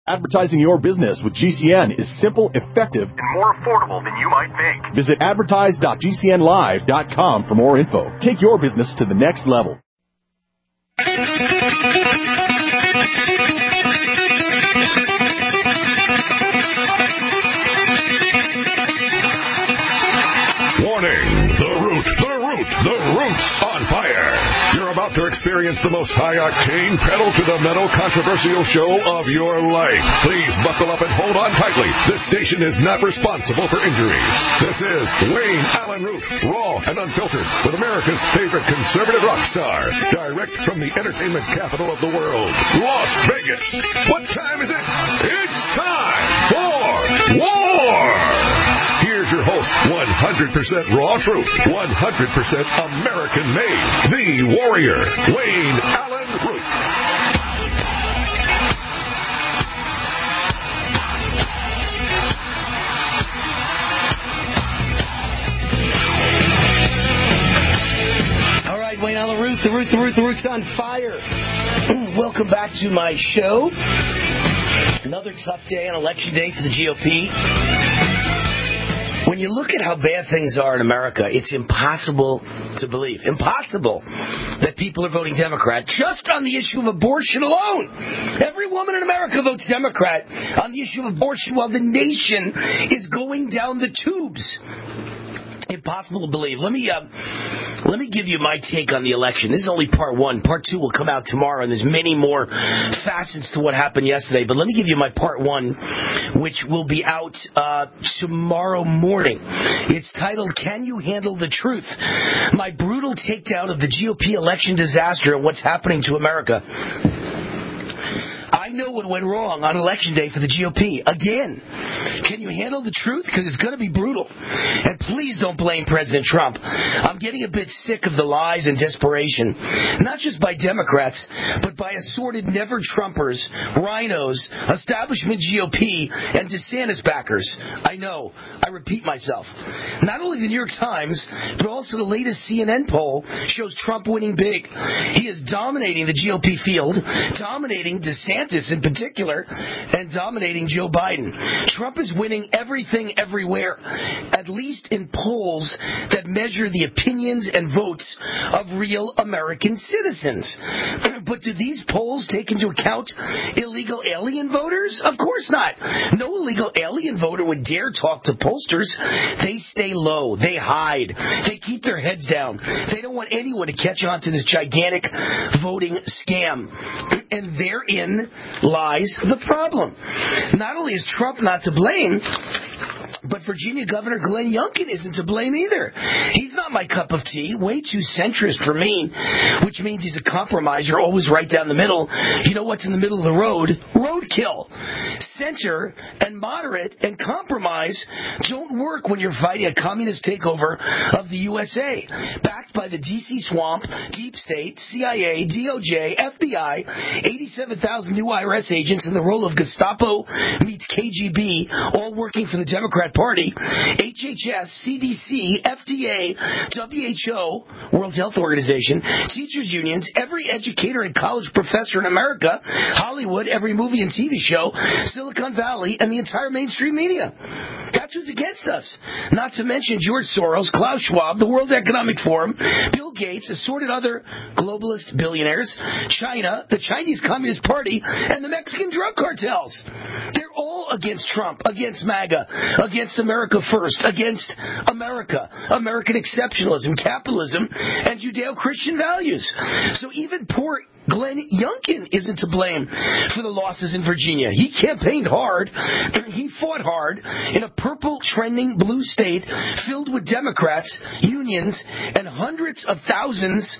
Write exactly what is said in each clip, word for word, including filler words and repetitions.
Advertising your business with G C N is simple, effective, and more affordable than you might think. Visit advertise dot g c n live dot com for more info. Take your business to the next level. Warning! The Root, the Root, the Root's on fire. You're about to experience the most high-octane, pedal-to-the-metal controversial show of your life. Please buckle up and hold on tightly. This station is not responsible for injuries. This is Wayne Allen Root, raw and unfiltered, with America's favorite conservative rock star, direct from the entertainment capital of the world, Las Vegas. What time is it? It's time for war! Here's your host, one hundred percent raw truth, one hundred percent American-made, the warrior, Wayne Allen Root. All right, Wayne Allen Root, the Root, the Root, the Root's on fire. Welcome back to my show. Another tough day on election day for the G O P. When you look at how bad things are in America, it's impossible to believe, impossible that people are voting Democrat just on the issue of abortion alone. Every woman in America votes Democrat on the issue of abortion while the nation is going down the tubes. Impossible to believe. Let me uh, let me give you my take on the election. This is only part one. Part two will come out tomorrow, and there's many more facets to what happened yesterday. But let me give you my part one, which will be out uh, tomorrow morning. It's titled, Can You Handle the Truth? My brutal takedown of the G O P election disaster and what's happening to America. I know what went wrong on Election Day for the G O P. Again, can you handle the truth? Because it's going to be brutal. And please don't blame President Trump. I'm getting a bit sick of the lies and desperation, not just by Democrats, but by assorted never-Trumpers, rhinos, establishment G O P, and DeSantis backers. I know. I repeat myself. Not only the New York Times, but also the latest C N N poll shows Trump winning big. He is dominating the G O P field, dominating DeSantis in particular, and dominating Joe Biden. Trump is winning everything everywhere, at least in polls that measure the opinions and votes of real American citizens. But do these polls take into account illegal alien voters? Of course not. No illegal alien voter would dare talk to pollsters. They stay low. They hide. They keep their heads down. They don't want anyone to catch on to this gigantic voting scam. And therein lies the problem. Not only is Trump not to blame, but Virginia Governor Glenn Youngkin isn't to blame either. He's not my cup of tea, way too centrist for me, which means he's a compromiser, always right down the middle. You know what's in the middle of the road? Roadkill. Center and moderate and compromise don't work when you're fighting a communist takeover of the U S A. Backed by the D C swamp, deep state, C I A, D O J, F B I, eighty-seven thousand new I R S agents in the role of Gestapo meets K G B, all working for the Democrat Party, H H S, C D C, F D A, W H O, World Health Organization, teachers unions, every educator and college professor in America, Hollywood, every movie and T V show, Silicon Valley, and the entire mainstream media. That's who's against us. Not to mention George Soros, Klaus Schwab, the World Economic Forum, Bill Gates, assorted other globalist billionaires, China, the Chinese Communist Party, and the Mexican drug cartels. They're all against Trump, against MAGA, against America First, against America, American exceptionalism, capitalism, and Judeo-Christian values. So even poor Glenn Youngkin isn't to blame for the losses in Virginia. He campaigned hard. He fought hard in a purple trending blue state filled with Democrats, unions, and hundreds of thousands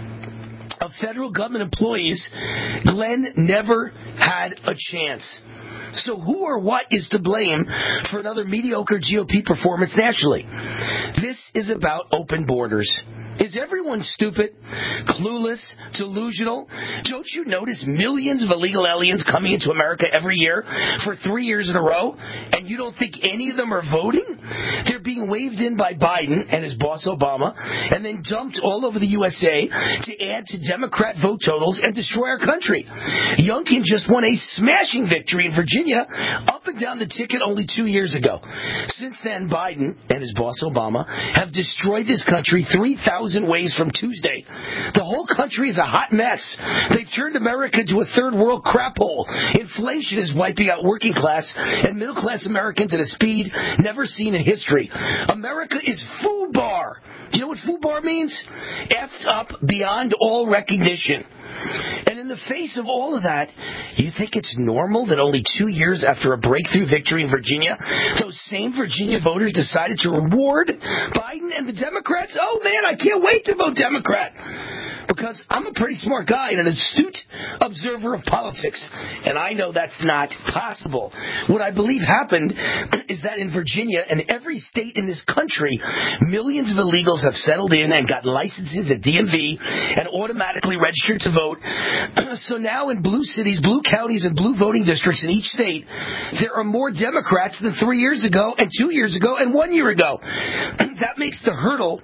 of federal government employees. Glenn never had a chance. So who or what is to blame for another mediocre G O P performance nationally? This is about open borders. Is everyone stupid, clueless, delusional? Don't you notice millions of illegal aliens coming into America every year for three years in a row, and you don't think any of them are voting? They're being waved in by Biden and his boss Obama, and then dumped all over the U S A to add to Democrat vote totals and destroy our country. Youngkin just won a smashing victory in Virginia, up and down the ticket only two years ago. Since then, Biden and his boss Obama have destroyed this country three thousand ways from Tuesday. The whole country is a hot mess. They've turned America into a third world crap hole. Inflation is wiping out working class and middle class Americans at a speed never seen in history. America is FUBAR. You know what FUBAR means? Effed up beyond all recognition. And in the face of all of that, you think it's normal that only two years after a breakthrough victory in Virginia, those same Virginia voters decided to reward Biden and the Democrats? Oh, man, I can't wait to vote Democrat. Because I'm a pretty smart guy and an astute observer of politics, and I know that's not possible. What I believe happened is that in Virginia and every state in this country, millions of illegals have settled in and got licenses at D M V and automatically registered to vote. So now in blue cities, blue counties, and blue voting districts in each state, there are more Democrats than three years ago and two years ago and one year ago. That makes the hurdle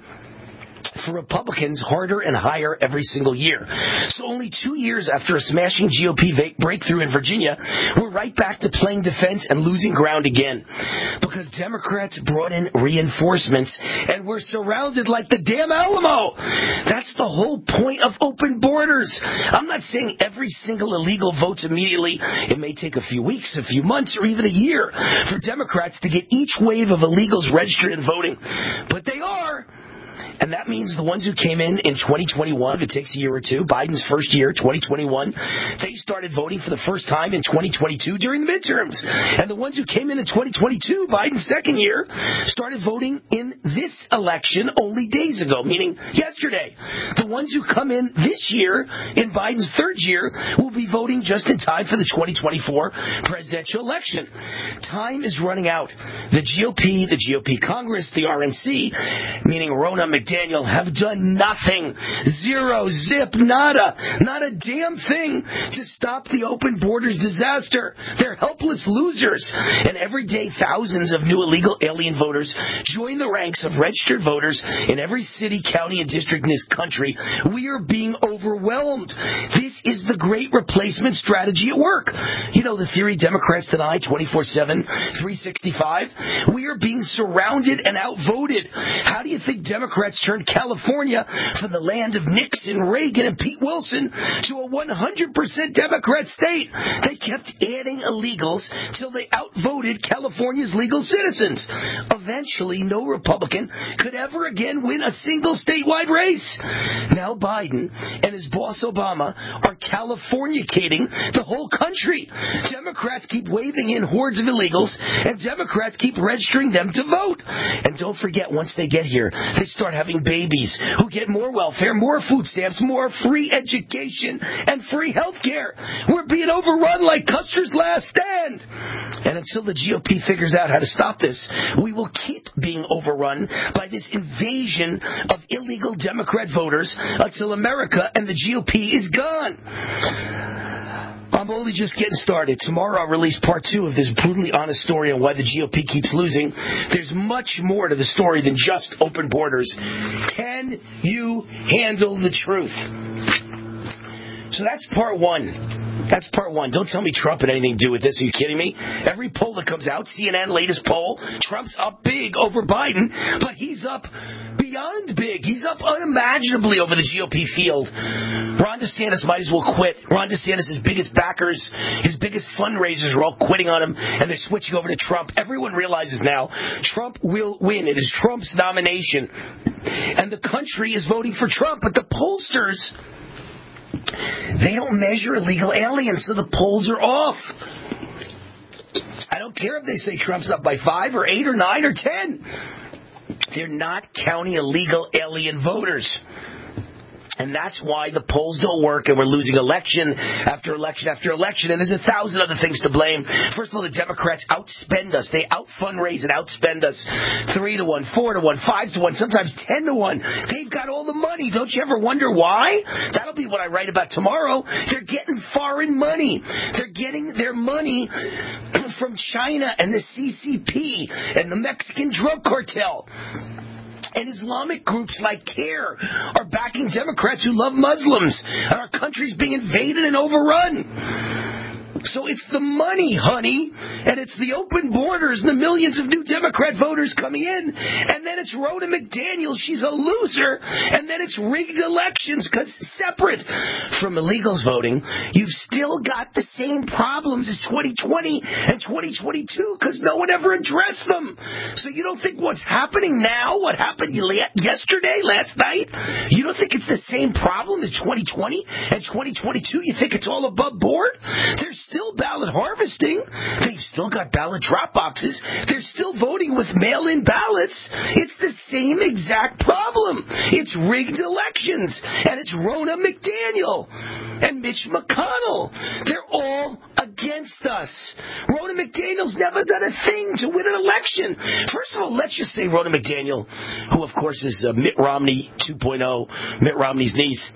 for Republicans harder and higher every single year. So only two years after a smashing G O P va- breakthrough in Virginia, we're right back to playing defense and losing ground again. Because Democrats brought in reinforcements and we're surrounded like the damn Alamo. That's the whole point of open borders. I'm not saying every single illegal votes immediately. It may take a few weeks, a few months, or even a year for Democrats to get each wave of illegals registered and voting. But they are. And that means the ones who came in in twenty twenty-one, if it takes a year or two, Biden's first year, twenty twenty-one, they started voting for the first time in twenty twenty-two during the midterms. And the ones who came in in twenty twenty-two, Biden's second year, started voting in this election only days ago, meaning yesterday. The ones who come in this year, in Biden's third year, will be voting just in time for the twenty twenty-four presidential election. Time is running out. The G O P, the G O P Congress, the R N C, meaning Ronna McDaniel, have done nothing. Zero, zip, nada. Not a damn thing to stop the open borders disaster. They're helpless losers. And every day, thousands of new illegal alien voters join the ranks of registered voters in every city, county, and district in this country. We are being overwhelmed. This is the great replacement strategy at work. You know the theory Democrats deny twenty-four seven, three sixty-five? We are being surrounded and outvoted. How do you think Democrats turned California from the land of Nixon, Reagan, and Pete Wilson to a one hundred percent Democrat state? They kept adding illegals till they outvoted California's legal citizens. Eventually, no Republican could ever again win a single statewide race. Now Biden and his boss Obama are Californicating the whole country. Democrats keep waving in hordes of illegals, and Democrats keep registering them to vote. And don't forget, once they get here, they start having babies who get more welfare, more food stamps, more free education, and free health care. We're being overrun like Custer's last stand. And until the G O P figures out how to stop this, we will keep being overrun by this invasion of illegal Democrat voters until America and the G O P is gone. I'm only just getting started. Tomorrow I'll release part two of this brutally honest story on why the G O P keeps losing. There's much more to the story than just open borders. Can you handle the truth? So that's part one. That's part one. Don't tell me Trump had anything to do with this. Are you kidding me? Every poll that comes out, C N N latest poll, Trump's up big over Biden, but he's up beyond big. He's up unimaginably over the G O P field. Ron DeSantis might as well quit. Ron DeSantis' biggest backers, his biggest fundraisers are all quitting on him, and they're switching over to Trump. Everyone realizes now Trump will win. It is Trump's nomination. And the country is voting for Trump, but the pollsters, they don't measure illegal aliens, so the polls are off. I don't care if they say Trump's up by five or eight or nine or ten. They're not counting illegal alien voters. And that's why the polls don't work and we're losing election after election after election. And there's a thousand other things to blame. First of all, the Democrats outspend us. They out-fundraise and outspend us three to one, four to one, five to one, sometimes ten to one. They've got all the money. Don't you ever wonder why? That'll be what I write about tomorrow. They're getting foreign money. They're getting their money from China and the C C P and the Mexican drug cartel. And Islamic groups like CARE are backing Democrats who love Muslims. And our country's being invaded and overrun. So it's the money, honey, and it's the open borders and the millions of new Democrat voters coming in, and then it's Rhoda McDaniel, she's a loser, and then it's rigged elections, because separate from illegals voting, you've still got the same problems as twenty twenty and twenty twenty-two, because no one ever addressed them. So you don't think what's happening now, what happened yesterday, last night, you don't think it's the same problem as twenty twenty and twenty twenty-two? You think it's all above board? There's still ballot harvesting. They've still got ballot drop boxes. They're still voting with mail-in ballots. It's the same exact problem. It's rigged elections. And it's Ronna McDaniel and Mitch McConnell. They're all against us. Ronna McDaniel's never done a thing to win an election. First of all, let's just say Ronna McDaniel, who of course is uh, Mitt Romney two point oh, Mitt Romney's niece,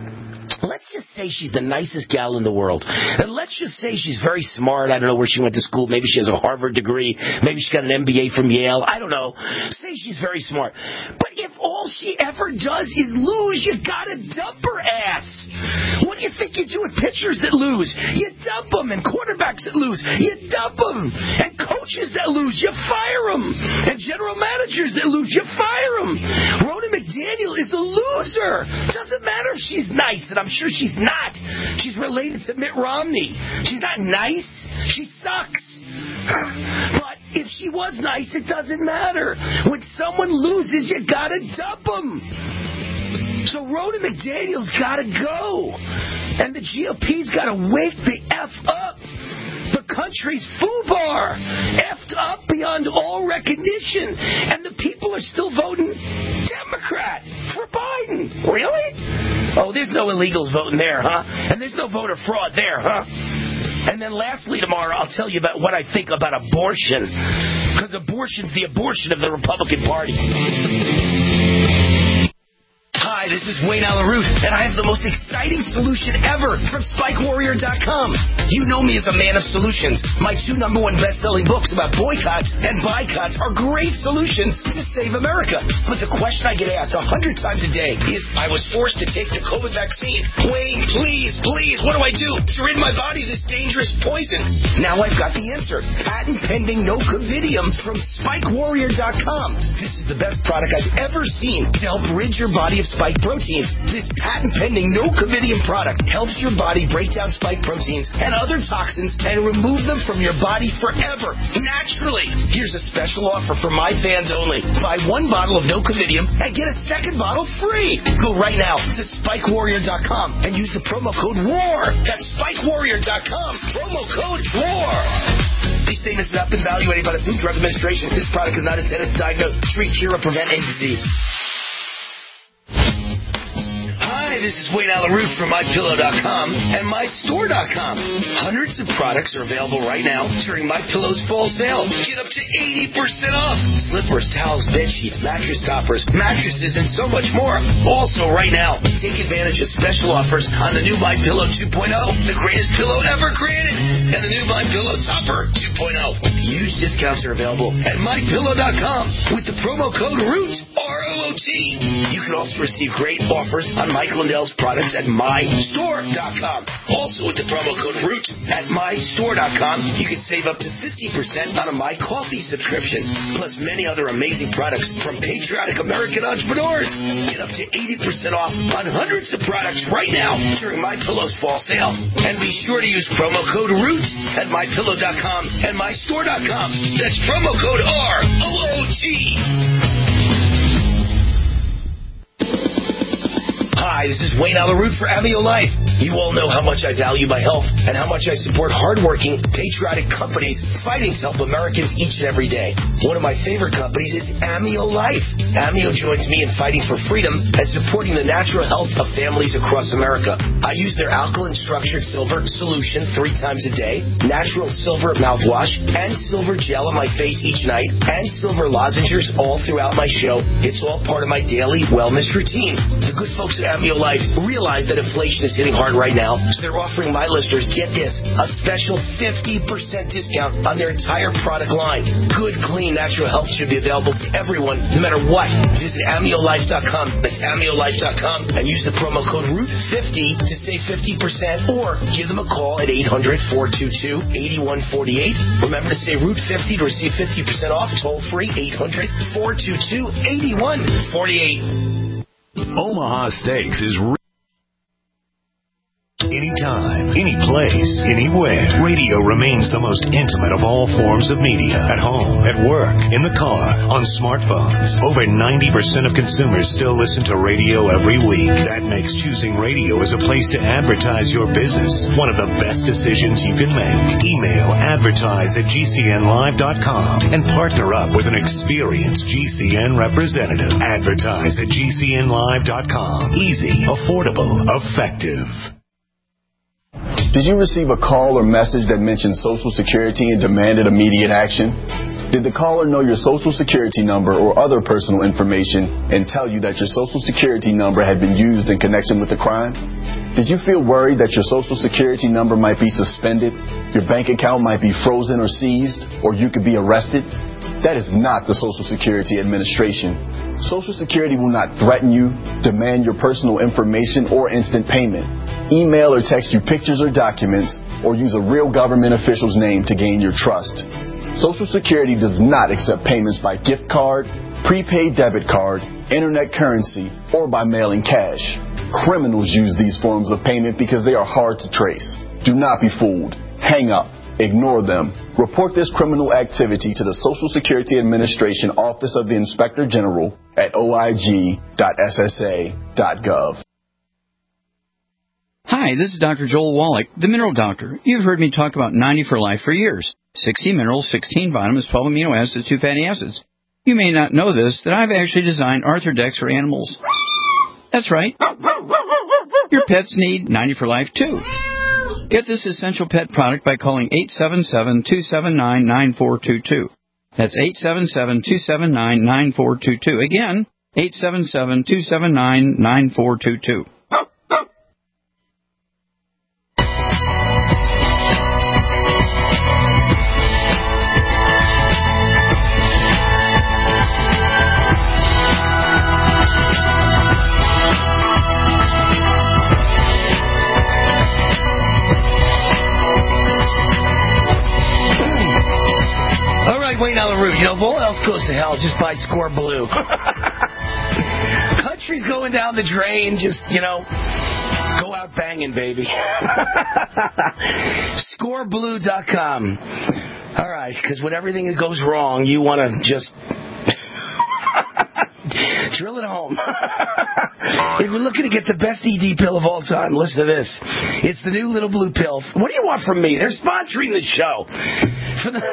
let's just say she's the nicest gal in the world. And let's just say she's very smart. I don't know where she went to school. Maybe she has a Harvard degree. Maybe she got an M B A from Yale. I don't know. Say she's very smart. But if all she ever does is lose, you gotta dump her ass. What do you think you do with pitchers that lose? You dump them. And quarterbacks that lose, you dump them. And coaches that lose, you fire them. And general managers that lose, you fire them. Ronna McDaniel is a loser. Doesn't matter if she's nice, and I'm sure she's not. She's related to Mitt Romney. She's not nice. She sucks. But if she was nice, it doesn't matter. When someone loses, you gotta dump them. So Ronna McDaniel's gotta go. And the G O P's gotta wake the F up. The country's foobar, effed up beyond all recognition, and the people are still voting Democrat for Biden. Really? Oh, there's no illegals voting there, huh? And there's no voter fraud there, huh? And then lastly tomorrow, I'll tell you about what I think about abortion, because abortion's the abortion of the Republican Party. Hi, this is Wayne Alaroot, and I have the most exciting solution ever from Spike Warrior dot com. You know me as a man of solutions. My two number one best-selling books about boycotts and boycotts are great solutions to save America. But the question I get asked a hundred times a day is, I was forced to take the COVID vaccine. Wayne, please, please, what do I do to rid my body of this dangerous poison? Now I've got the answer. Patent-pending Nocovidium from Spike Warrior dot com. This is the best product I've ever seen to help rid your body of spike proteins. This patent-pending Nocovidium product helps your body break down spike proteins and other toxins and remove them from your body forever, naturally. Here's a special offer for my fans only. Buy one bottle of Nocovidium and get a second bottle free. Go right now to Spike Warrior dot com and use the promo code WAR. That's Spike Warrior dot com. Promo code WAR. These statements have not been evaluated by the Food and Drug Administration. This product is not intended to diagnose, treat, cure, or prevent any disease. This is Wayne Alaroot from My Pillow dot com and My Store dot com. Hundreds of products are available right now during MyPillow's fall sale. Get up to eighty percent off. Slippers, towels, bed sheets, mattress toppers, mattresses, and so much more. Also right now, take advantage of special offers on the new MyPillow two point oh, the greatest pillow ever created, and the new MyPillow Topper two point oh. Huge discounts are available at My Pillow dot com with the promo code ROOT, R O O T. You can also receive great offers on Michael Lindell's products at My Store dot com. Also with the promo code ROOT at My Store dot com, you can save up to fifty percent on a My Coffee subscription, plus many other amazing products from patriotic American entrepreneurs. Get up to eighty percent off on hundreds of products right now during MyPillow's fall sale. And be sure to use promo code ROOT at My Pillow dot com and My Store dot com. That's promo code R O O T. Hi, this is Wayne Alaroot for Amio Life. You all know how much I value my health and how much I support hardworking, patriotic companies fighting to help Americans each and every day. One of my favorite companies is Amio Life. Amio joins me in fighting for freedom and supporting the natural health of families across America. I use their alkaline structured silver solution three times a day, natural silver mouthwash, and silver gel on my face each night, and silver lozenges all throughout my show. It's all part of my daily wellness routine. The good folks at Amio Life realize that inflation is hitting hard right now, so they're offering my listeners, get this, a special fifty percent discount on their entire product line. Good, clean, natural health should be available to everyone, no matter what. Visit amio life dot com. That's amio life dot com and use the promo code root fifty to save fifty percent, or give them a call at eight hundred, four two two, eight one four eight. Remember to say root fifty to receive fifty percent off. Toll free, eight hundred, four two two, eight one four eight. Omaha Steaks is re- anytime, any place, anywhere. Radio remains the most intimate of all forms of media. At home, at work, in the car, on smartphones. Over ninety percent of consumers still listen to radio every week. That makes choosing radio as a place to advertise your business one of the best decisions you can make. Email advertise at g c n live dot com and partner up with an experienced G C N representative. Advertise at g c n live dot com. Easy, affordable, effective. Did you receive a call or message that mentioned Social Security and demanded immediate action? Did the caller know your Social Security number or other personal information and tell you that your Social Security number had been used in connection with the crime? Did you feel worried that your Social Security number might be suspended, your bank account might be frozen or seized, or you could be arrested? That is not the Social Security Administration. Social Security will not threaten you, demand your personal information, or instant payment. Email or text you pictures or documents, or use a real government official's name to gain your trust. Social Security does not accept payments by gift card, prepaid debit card, internet currency, or by mailing cash. Criminals use these forms of payment because they are hard to trace. Do not be fooled. Hang up. Ignore them. Report this criminal activity to the Social Security Administration Office of the Inspector General at o i g dot s s a dot gov. Hi, this is Doctor Joel Wallach, the Mineral Doctor. You've heard me talk about ninety for Life for years. sixty minerals, sixteen vitamins, twelve amino acids, two fatty acids. You may not know this, that I've actually designed Arthrodex for animals. That's right. Your pets need ninety for Life, too. Get this essential pet product by calling eight seven seven, two seven nine, nine four two two. That's eight seven seven, two seven nine, nine four two two. Again, eight seven seven, two seven nine, nine four two two. Wait on the roof. You know, if all else goes to hell, just buy Score Blue. Country's going down the drain. Just, you know, go out banging, baby. score blue dot com. All right, because when everything goes wrong, you want to just drill it home. If we're looking to get the best E D pill of all time, listen to this. It's the new Little Blue Pill. What do you want from me? They're sponsoring the show. For the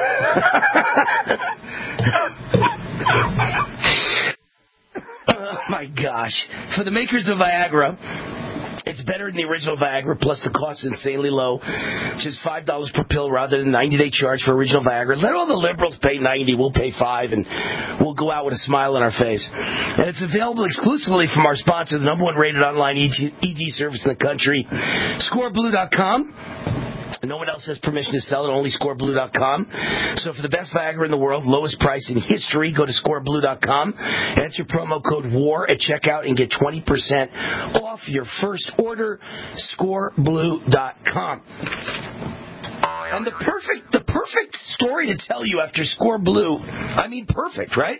oh, my gosh. For the makers of Viagra, it's better than the original Viagra, plus the cost is insanely low. Just five dollars per pill rather than ninety-day charge for original Viagra. Let all the liberals pay ninety dollars. We'll pay five dollars, and we'll go out with a smile on our face. And it's available exclusively from our sponsor, the number one rated online E D service in the country, score blue dot com. No one else has permission to sell it, only score blue dot com. So for the best Viagra in the world, lowest price in history, go to score blue dot com. Enter promo code WAR at checkout and get twenty percent off your first order, score blue dot com. And the perfect the perfect story to tell you after Score Blue, I mean perfect, right?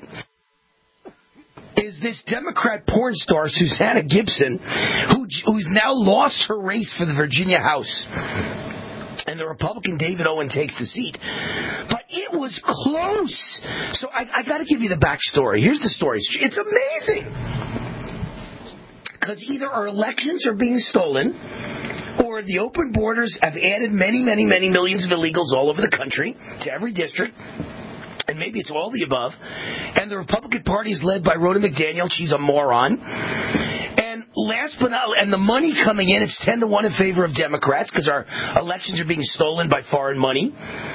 Is this Democrat porn star Susanna Gibson, who who's now lost her race for the Virginia House. And the Republican David Owen takes the seat. But it was close. So I, I got to give you the backstory. Here's the story. It's amazing. Because either our elections are being stolen, or the open borders have added many, many, many millions of illegals all over the country to every district. And maybe it's all the above. And the Republican Party is led by Rhoda McDaniel. She's a moron. And last but not, and the money coming in, it's ten to one in favor of Democrats because our elections are being stolen by foreign money.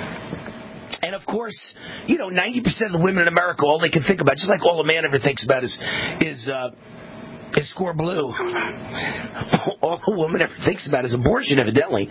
And of course, you know, ninety percent of the women in America, all they can think about, just like all a man ever thinks about, is is uh, is score blue. All a woman ever thinks about is abortion, evidently.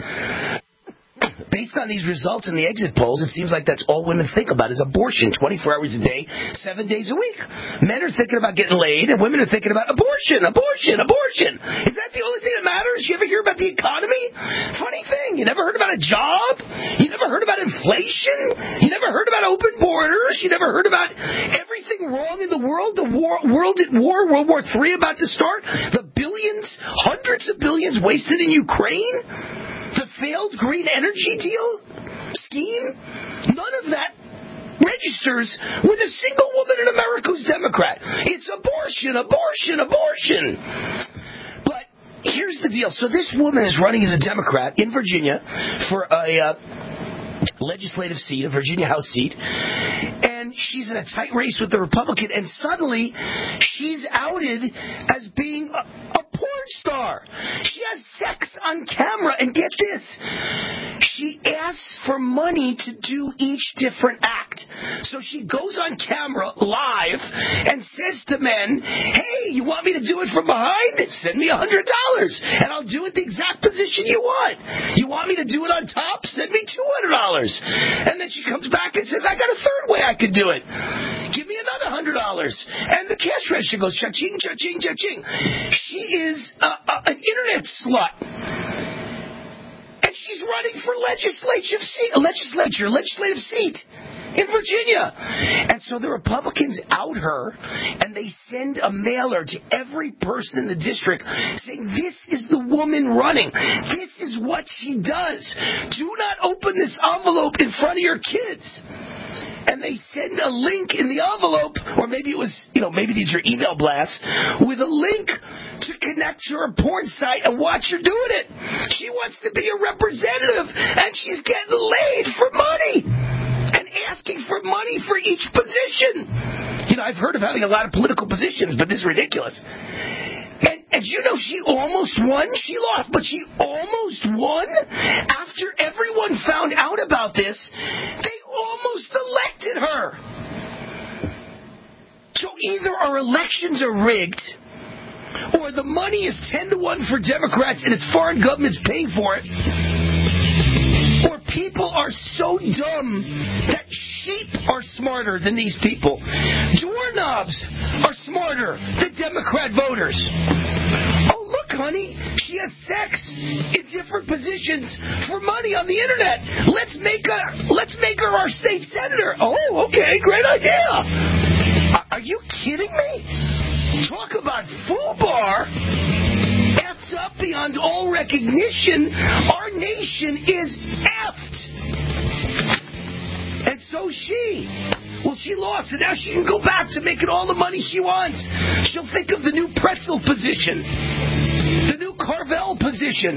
Based on these results in the exit polls, it seems like that's all women think about is abortion, twenty-four hours a day, seven days a week. Men are thinking about getting laid, and women are thinking about abortion, abortion, abortion. Is that the only thing that matters? You ever hear about the economy? Funny thing, you never heard about a job? You never heard about inflation? You never heard about open borders? You never heard about everything wrong in the world? The war, world at war, World War Three about to start? The billions, hundreds of billions wasted in Ukraine? The failed green energy deal scheme? None of that registers with a single woman in America who's Democrat. It's abortion, abortion, abortion. But here's the deal. So this woman is running as a Democrat in Virginia for a uh, legislative seat, a Virginia House seat. And she's in a tight race with the Republican. And suddenly she's outed as being a, a porn star. She has sex on camera, and get this, she asks for money to do each different act. So she goes on camera live and says to men, hey, you want me to do it from behind? Send me one hundred dollars, and I'll do it the exact position you want. You want me to do it on top? Send me two hundred dollars. And then she comes back and says, I got a third way I could do it. Give me another one hundred dollars. And the cash register goes cha-ching, cha-ching, cha-ching. She is uh, uh, an internet slut. And she's running for legislative seat, legislature, legislative seat in Virginia. And so the Republicans out her, and they send a mailer to every person in the district saying, this is the woman running. This is what she does. Do not open this envelope in front of your kids. And they send a link in the envelope, or maybe it was, you know, maybe these are email blasts, with a link to connect to her porn site and watch her doing it. She wants to be a representative, and she's getting laid for money and asking for money for each position. You know, I've heard of having a lot of political positions, but this is ridiculous. And, and you know, she almost won. She lost, but she almost won. After everyone found out about this, they almost elected her. So either our elections are rigged, or the money is ten to one for Democrats and it's foreign governments paying for it, or people are so dumb that sheep are smarter than these people. Doorknobs are smarter than Democrat voters. Oh, look, honey, she has sex in different positions for money on the internet. Let's make her, let's make her our state senator. Oh, okay, great idea. Are you kidding me? Talk about FUBAR. Effed up beyond all recognition. Our nation is effed. And so she. Well, she lost, and now she can go back to making all the money she wants. She'll think of the new pretzel position. The new Carvel position.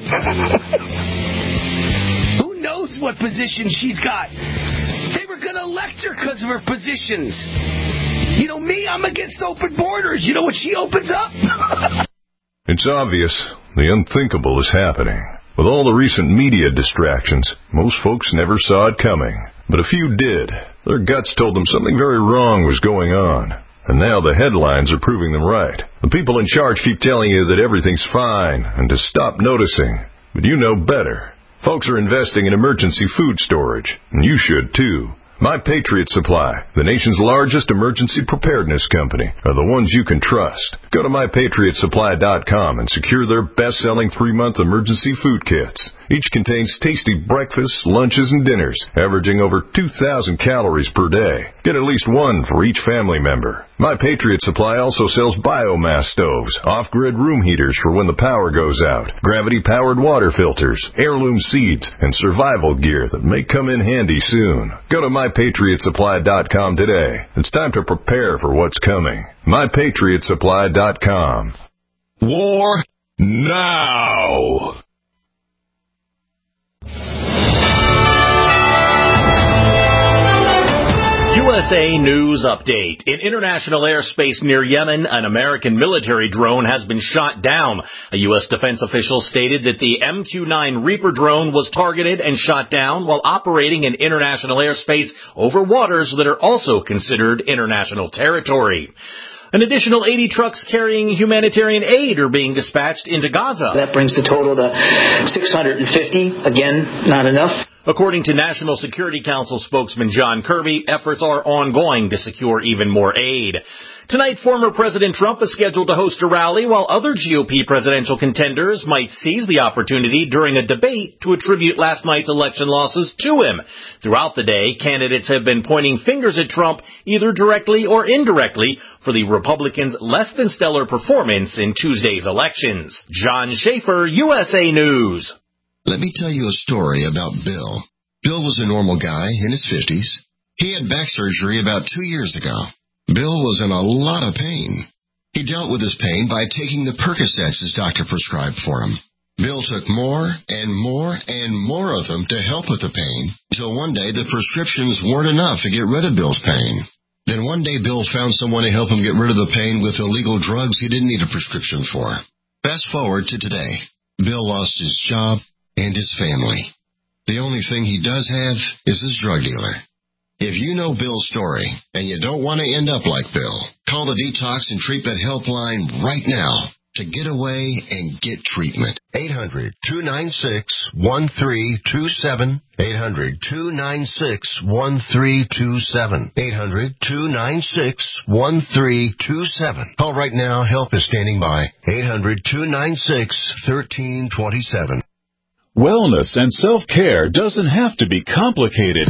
Who knows what position she's got? They were going to elect her because of her positions. You know me, I'm against open borders. You know what she opens up? It's obvious the unthinkable is happening. With all the recent media distractions, most folks never saw it coming. But a few did. Their guts told them something very wrong was going on. And now the headlines are proving them right. The people in charge keep telling you that everything's fine and to stop noticing. But you know better. Folks are investing in emergency food storage, and you should too. My Patriot Supply, the nation's largest emergency preparedness company, are the ones you can trust. Go to my patriot supply dot com and secure their best-selling three-month emergency food kits. Each contains tasty breakfasts, lunches, and dinners, averaging over two thousand calories per day. Get at least one for each family member. My Patriot Supply also sells biomass stoves, off-grid room heaters for when the power goes out, gravity-powered water filters, heirloom seeds, and survival gear that may come in handy soon. Go to my patriot supply dot com today. It's time to prepare for what's coming. my patriot supply dot com. War now. S A News Update. In international airspace near Yemen, an American military drone has been shot down. A U S defense official stated that the M Q nine Reaper drone was targeted and shot down while operating in international airspace over waters that are also considered international territory. An additional eighty trucks carrying humanitarian aid are being dispatched into Gaza. That brings the total to six hundred fifty. Again, not enough. According to National Security Council spokesman John Kirby, efforts are ongoing to secure even more aid. Tonight, former President Trump is scheduled to host a rally, while other G O P presidential contenders might seize the opportunity during a debate to attribute last night's election losses to him. Throughout the day, candidates have been pointing fingers at Trump, either directly or indirectly, for the Republicans' less-than-stellar performance in Tuesday's elections. John Schaefer, U S A News. Let me tell you a story about Bill. Bill was a normal guy in his fifties. He had back surgery about two years ago. Bill was in a lot of pain. He dealt with his pain by taking the Percocets his doctor prescribed for him. Bill took more and more and more of them to help with the pain, until one day the prescriptions weren't enough to get rid of Bill's pain. Then one day Bill found someone to help him get rid of the pain with illegal drugs he didn't need a prescription for. Fast forward to today. Bill lost his job and his family. The only thing he does have is his drug dealer. If you know Bill's story and you don't want to end up like Bill, call the Detox and Treatment Helpline right now to get away and get treatment. eight hundred, two nine six, one three two seven. eight hundred, two nine six, one three two seven. eight hundred, two nine six, one three two seven. Call right now. Help is standing by. eight hundred, two nine six, one three two seven. Wellness and self-care doesn't have to be complicated.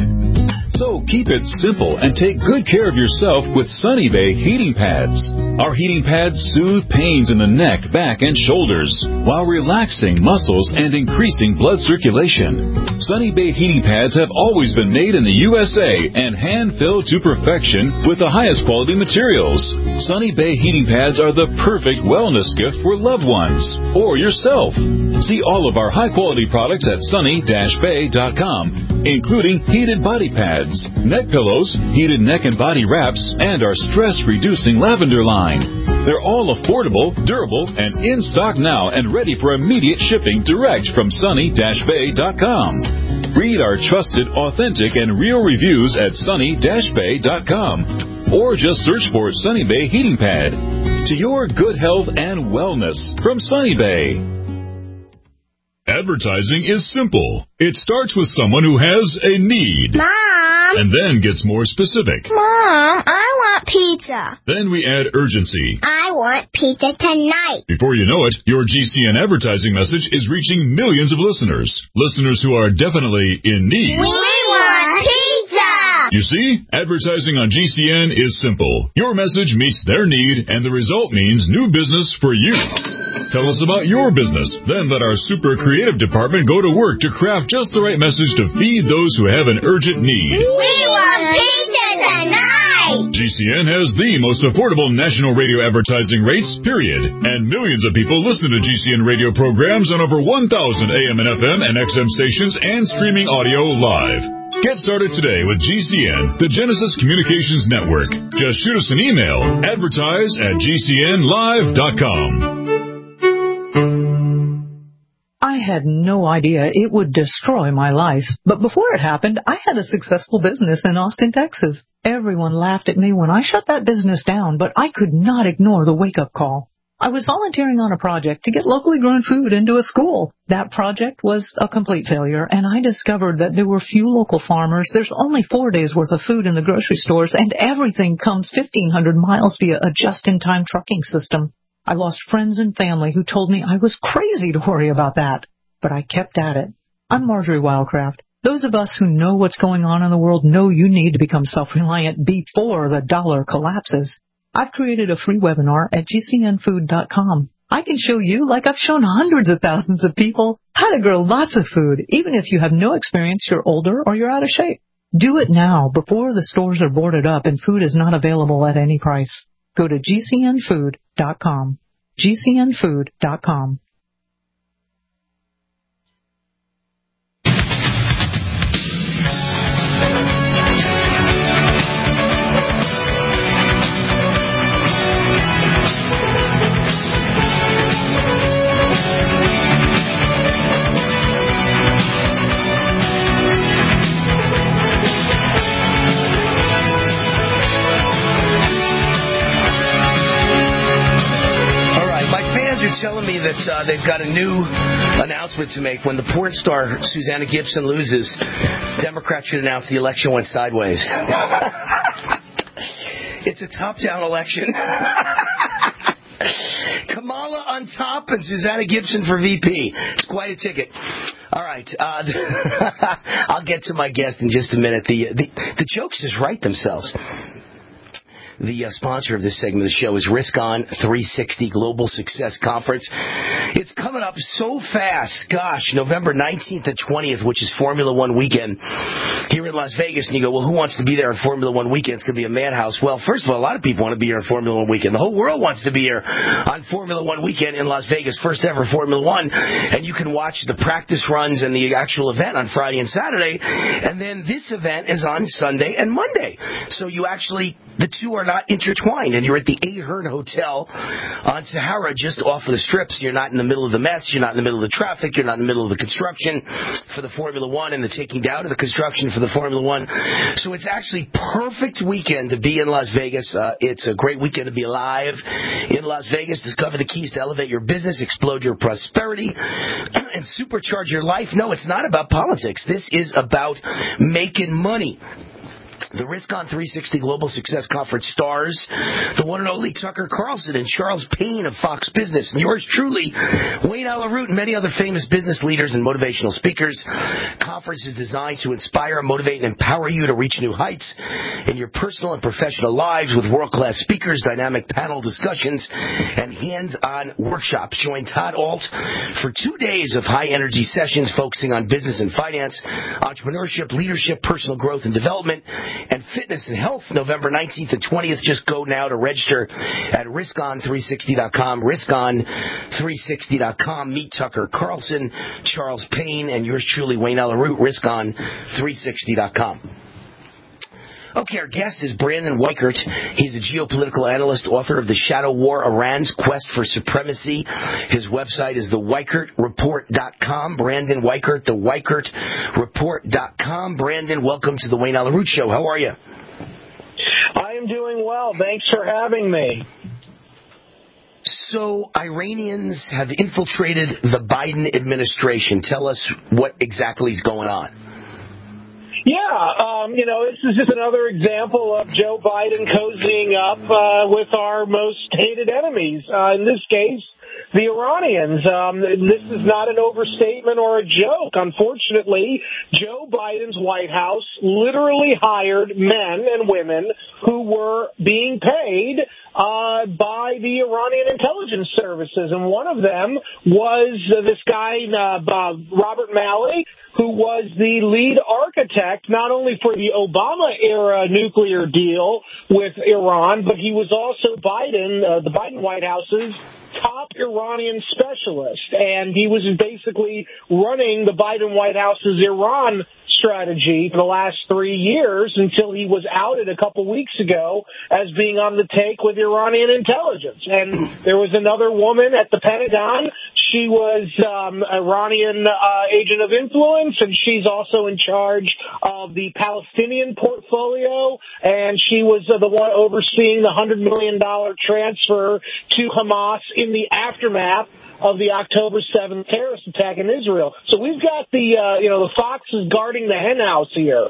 So keep it simple and take good care of yourself with Sunny Bay heating pads. Our heating pads soothe pains in the neck, back, and shoulders while relaxing muscles and increasing blood circulation. Sunny Bay heating pads have always been made in the U S A and hand-filled to perfection with the highest quality materials. Sunny Bay heating pads are the perfect wellness gift for loved ones or yourself. See all of our high-quality products at sunny dash bay dot com, including heated body pads, neck pillows, heated neck and body wraps, and our stress-reducing lavender line. They're all affordable, durable, and in stock now and ready for immediate shipping direct from sunny dash bay dot com. Read our trusted, authentic, and real reviews at sunny dash bay dot com, or just search for Sunny Bay Heating Pad. To your good health and wellness from Sunny Bay. Advertising is simple. It starts with someone who has a need. Mom! And then gets more specific. Mom, I want pizza. Then we add urgency. I want pizza tonight. Before you know it, your G C N advertising message is reaching millions of listeners. Listeners who are definitely in need. We want pizza! You see, advertising on G C N is simple. Your message meets their need, and the result means new business for you. Tell us about your business. Then let our super creative department go to work to craft just the right message to feed those who have an urgent need. We want pizza tonight! G C N has the most affordable national radio advertising rates, period. And millions of people listen to G C N radio programs on over one thousand A M and F M and X M stations and streaming audio live. Get started today with G C N, the Genesis Communications Network. Just shoot us an email, advertise at G C N live dot com. I had no idea it would destroy my life. But before it happened, I had a successful business in Austin, Texas. Everyone laughed at me when I shut that business down, but I could not ignore the wake-up call. I was volunteering on a project to get locally grown food into a school. That project was a complete failure, and I discovered that there were few local farmers. There's only four days' worth of food in the grocery stores, and everything comes fifteen hundred miles via a just-in-time trucking system. I lost friends and family who told me I was crazy to worry about that. But I kept at it. I'm Marjorie Wildcraft. Those of us who know what's going on in the world know you need to become self-reliant before the dollar collapses. I've created a free webinar at G C N food dot com. I can show you, like I've shown hundreds of thousands of people, how to grow lots of food, even if you have no experience, you're older, or you're out of shape. Do it now before the stores are boarded up and food is not available at any price. Go to G C N food dot com. G C N food dot com. that uh, they've got a new announcement to make. When the porn star Susanna Gibson loses, Democrats should announce the election went sideways. It's a top-down election. Kamala on top and Susanna Gibson for V P. It's quite a ticket. All right. Uh, I'll get to my guest in just a minute. The, the, the jokes just write themselves. The uh, sponsor of this segment of the show is Risk-On three sixty Global Success Conference. It's coming up so fast. Gosh, November nineteenth and twentieth, which is Formula One weekend here in Las Vegas. And you go, well, who wants to be there on Formula One weekend? It's going to be a madhouse. Well, first of all, a lot of people want to be here on Formula One weekend. The whole world wants to be here on Formula One weekend in Las Vegas, first ever Formula One. And you can watch the practice runs and the actual event on Friday and Saturday. And then this event is on Sunday and Monday. So you actually, the two are not intertwined, and you're at the Ahern Hotel on Sahara, just off of the strips. You're not in the middle of the mess. You're not in the middle of the traffic. You're not in the middle of the construction for the Formula One and the taking down of the construction for the Formula One. So it's actually perfect weekend to be in Las Vegas. Uh, it's a great weekend to be alive in Las Vegas. Discover the keys to elevate your business, explode your prosperity, and supercharge your life. No, it's not about politics. This is about making money. The Risk-On three sixty Global Success Conference stars the one and only Tucker Carlson and Charles Payne of Fox Business, and yours truly, Wayne Allyn Root, and many other famous business leaders and motivational speakers. Conference is designed to inspire, motivate, and empower you to reach new heights in your personal and professional lives with world-class speakers, dynamic panel discussions, and hands-on workshops. Join Todd Alt for two days of high-energy sessions focusing on business and finance, entrepreneurship, leadership, personal growth and development, and fitness and health, November nineteenth and twentieth. Just go now to register at risk on three sixty dot com, risk on three sixty dot com. Meet Tucker Carlson, Charles Payne, and yours truly, Wayne Allyn Root, risk on three sixty dot com. Okay, our guest is Brandon Weichert. He's a geopolitical analyst, author of The Shadow War, Iran's Quest for Supremacy. His website is the weichert report dot com. Brandon Weichert, the weichert report dot com. Brandon, welcome to the Wayne Allyn Root Show. How are you? I am doing well. Thanks for having me. So, Iranians have infiltrated the Biden administration. Tell us what exactly is going on. Yeah, um, you know, this is just another example of Joe Biden cozying up uh, with our most hated enemies. Uh, in this case, the Iranians. Um, this is not an overstatement or a joke. Unfortunately, Joe Biden's White House literally hired men and women who were being paid uh, by the Iranian intelligence services. And one of them was uh, this guy, uh, Bob, Robert Malley, who was the lead architect not only for the Obama-era nuclear deal with Iran, but he was also Biden, uh, the Biden White House's top Iranian specialist. And he was basically running the Biden White House's Iran strategy for the last three years until he was outed a couple weeks ago as being on the take with Iranian intelligence. And there was another woman at the Pentagon. She was um, Iranian uh, agent of influence, and she's also in charge of the Palestinian portfolio, and she was uh, the one overseeing the one hundred million dollars transfer to Hamas in the aftermath of the October seventh terrorist attack in Israel. So we've got the, uh, you know, the foxes guarding the hen house here.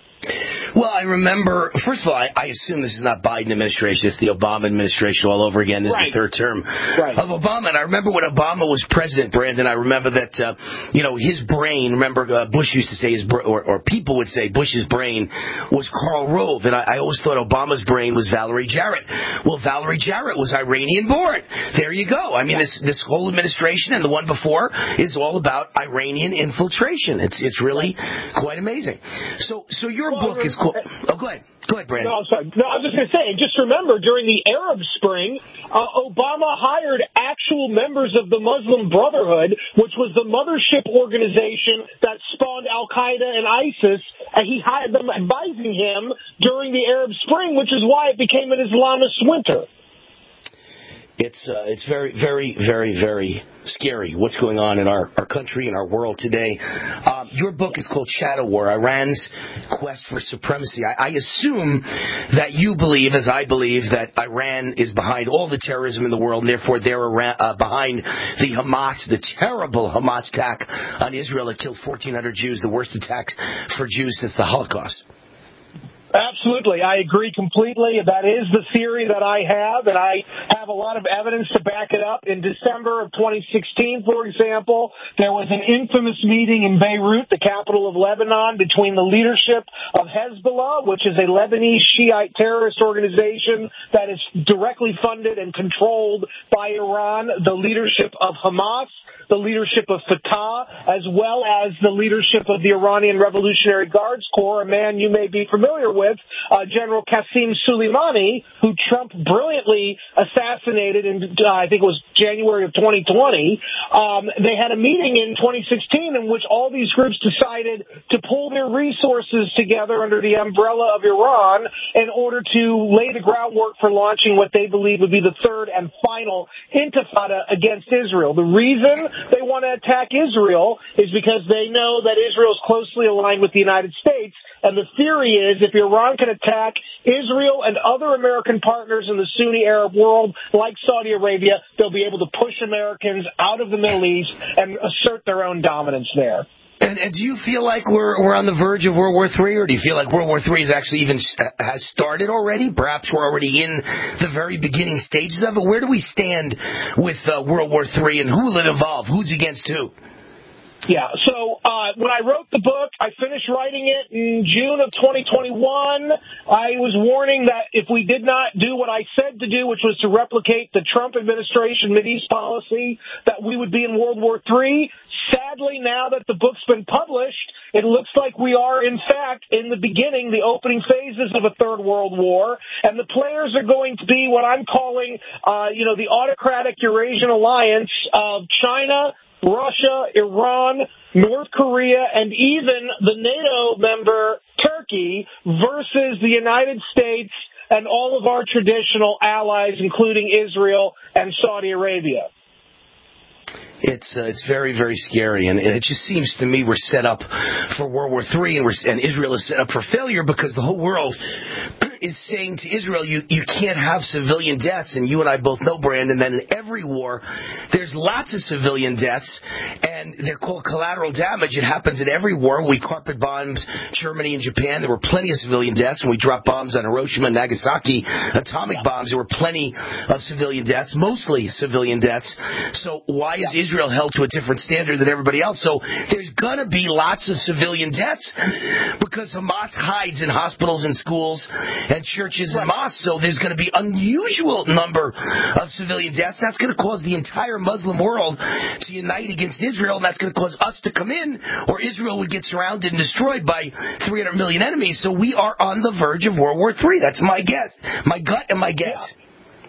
Well, I remember, first of all, I, I assume this is not Biden administration. It's the Obama administration all over again. This right. is the third term right. of Obama. And I remember when Obama was president, Brandon, I remember that, uh, you know, his brain, remember uh, Bush used to say, his br- or, or people would say Bush's brain was Karl Rove. And I, I always thought Obama's brain was Valerie Jarrett. Well, Valerie Jarrett was Iranian born. There you go. I mean, this, this whole administration and the one before is all about Iranian infiltration. It's, it's really quite amazing. So, so your well, book is called... Oh, go ahead. Go ahead, Brandon. No, I'm sorry. No, I was just going to say, just remember, during the Arab Spring, uh, Obama hired actual members of the Muslim Brotherhood, which was the mothership organization that spawned Al-Qaeda and ISIS, and he hired them advising him during the Arab Spring, which is why it became an Islamist winter. It's uh, it's very, very, very, very scary what's going on in our, our country and our world today. Um, your book is called Shadow War, Iran's Quest for Supremacy. I, I assume that you believe, as I believe, that Iran is behind all the terrorism in the world, and therefore they're around, uh, behind the Hamas, the terrible Hamas attack on Israel that killed fourteen hundred Jews, the worst attack for Jews since the Holocaust. Absolutely. I agree completely. That is the theory that I have, and I have a lot of evidence to back it up. In December of twenty sixteen, for example, there was an infamous meeting in Beirut, the capital of Lebanon, between the leadership of Hezbollah, which is a Lebanese Shiite terrorist organization that is directly funded and controlled by Iran, the leadership of Hamas, the leadership of Fatah, as well as the leadership of the Iranian Revolutionary Guards Corps, a man you may be familiar with, uh, General Qasem Soleimani, who Trump brilliantly assassinated in, uh, I think it was January of twenty twenty. Um, they had a meeting in twenty sixteen in which all these groups decided to pull their resources together under the umbrella of Iran in order to lay the groundwork for launching what they believe would be the third and final intifada against Israel. The reason they want to attack Israel is because they know that Israel is closely aligned with the United States. And the theory is if Iran can attack Israel and other American partners in the Sunni Arab world, like Saudi Arabia, they'll be able to push Americans out of the Middle East and assert their own dominance there. And, and do you feel like we're we're on the verge of World War Three, or do you feel like World War Three is actually even has started already? Perhaps we're already in the very beginning stages of it. Where do we stand with uh, World War Three, and who will it involve? Who's against who? Yeah, so uh, when I wrote the book, I finished writing it in June of twenty twenty-one. I was warning that if we did not do what I said to do, which was to replicate the Trump administration Mideast policy, that we would be in World War Three. Sadly, now that the book's been published, it looks like we are, in fact, in the beginning, the opening phases of a third world war, and the players are going to be what I'm calling, uh, you know, the autocratic Eurasian alliance of China, Russia, Iran, North Korea, and even the NATO member Turkey versus the United States and all of our traditional allies, including Israel and Saudi Arabia. It's uh, it's very, very scary, and, and it just seems to me we're set up for World War Three, and, we're, and Israel is set up for failure because the whole world is saying to Israel, you, you can't have civilian deaths, and you and I both know, Brandon, that in every war there's lots of civilian deaths, and they're called collateral damage. It happens in every war. We carpet bombed Germany and Japan. There were plenty of civilian deaths. When we dropped bombs on Hiroshima and Nagasaki, atomic bombs, there were plenty of civilian deaths, mostly civilian deaths. So why is Israel Israel held to a different standard than everybody else? So there's going to be lots of civilian deaths because Hamas hides in hospitals and schools and churches and mosques. So there's going to be unusual number of civilian deaths. That's going to cause the entire Muslim world to unite against Israel, and that's going to cause us to come in, or Israel would get surrounded and destroyed by three hundred million enemies. So we are on the verge of World War Three. That's my guess, my gut and my guess. Yeah.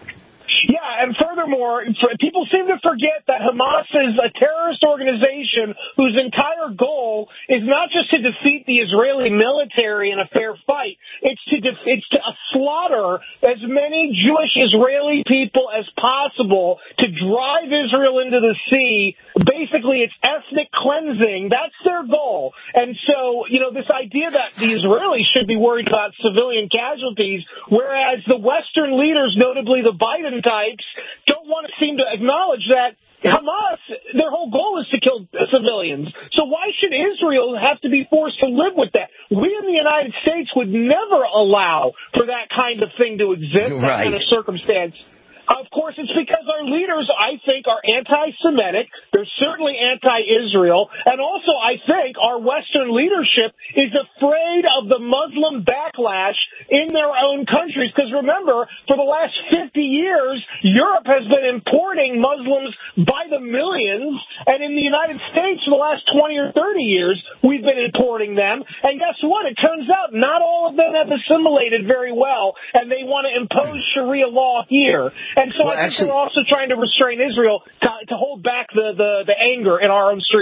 Yeah, and furthermore, people seem to forget that Hamas is a terrorist organization whose entire goal is not just to defeat the Israeli military in a fair fight. It's to def- it's to slaughter as many Jewish Israeli people as possible to drive Israel into the sea. Basically, it's ethnic cleansing. That's their goal. And so, you know, this idea that the Israelis should be worried about civilian casualties, whereas the Western leaders, notably the Biden types, don't want to seem to acknowledge that Hamas, their whole goal is to kill civilians. So why should Israel have to be forced to live with that? We in the United States would never allow for that kind of thing to exist, that right. kind of circumstance. Of course, it's because our leaders, I think, are anti-Semitic. They're certainly anti-Israel. And also, I think our Western leadership is afraid of the Muslim backlash in their own countries. Because remember, for the last fifty years, Europe has been importing Muslims by the millions. And in the United States, for the last twenty or thirty years, we've been importing them. And guess what? It turns out not all of them have assimilated very well. And they want to impose Sharia law here. And so well, I think actually, they're also trying to restrain Israel to, to hold back the, the, the anger in our own streets.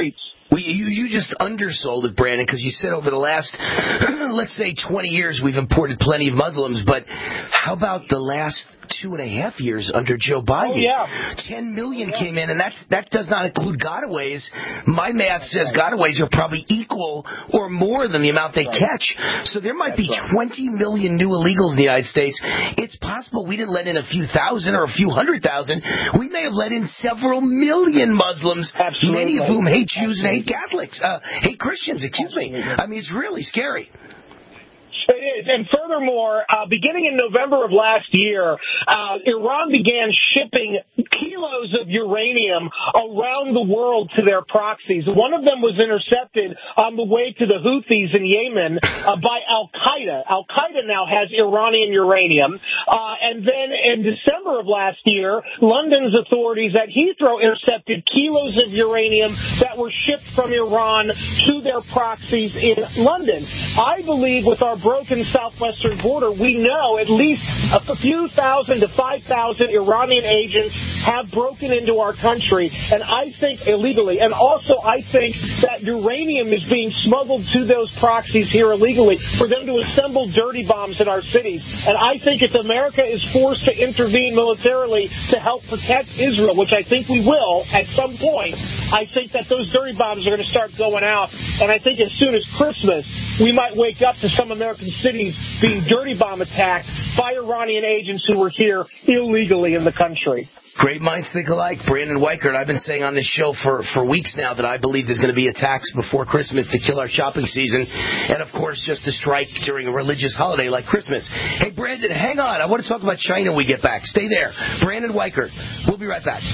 Well, you, you just undersold it, Brandon, because you said over the last, let's say, twenty years, we've imported plenty of Muslims. But how about the last two and a half years under Joe Biden? Oh, yeah. Ten million came in, and that's, that does not include gotaways. My math says gotaways are probably equal or more than the amount they catch. So there might be twenty million new illegals in the United States. It's possible we didn't let in a few thousand or a few hundred thousand. We may have let in several million Muslims, Absolutely. many of whom hate Jews and hate Catholics, uh, hate Christians, excuse me. I mean, it's really scary. It is. And furthermore, uh, beginning in November of last year, uh, Iran began shipping kilos of uranium around the world to their proxies. One of them was intercepted on the way to the Houthis in Yemen uh, by Al-Qaeda. Al-Qaeda now has Iranian uranium. Uh, and then in December of last year, London's authorities at Heathrow intercepted kilos of uranium that were shipped from Iran to their proxies in London. I believe with our broken southwestern border, we know at least a few thousand to five thousand Iranian agents have broken into our country, and I think illegally. And also, I think that uranium is being smuggled to those proxies here illegally for them to assemble dirty bombs in our cities. And I think if America is forced to intervene militarily to help protect Israel, which I think we will at some point, I think that those dirty bombs are going to start going out. And I think as soon as Christmas, we might wake up to some American cities being dirty bomb attacked by Iranian agents who were here illegally in the country. Great minds think alike. Brandon Weichert, I've been saying on this show for, for weeks now that I believe there's going to be attacks before Christmas to kill our shopping season, and, of course, just to strike during a religious holiday like Christmas. Hey, Brandon, hang on. I want to talk about China when we get back. Stay there. Brandon Weichert. We'll be right back.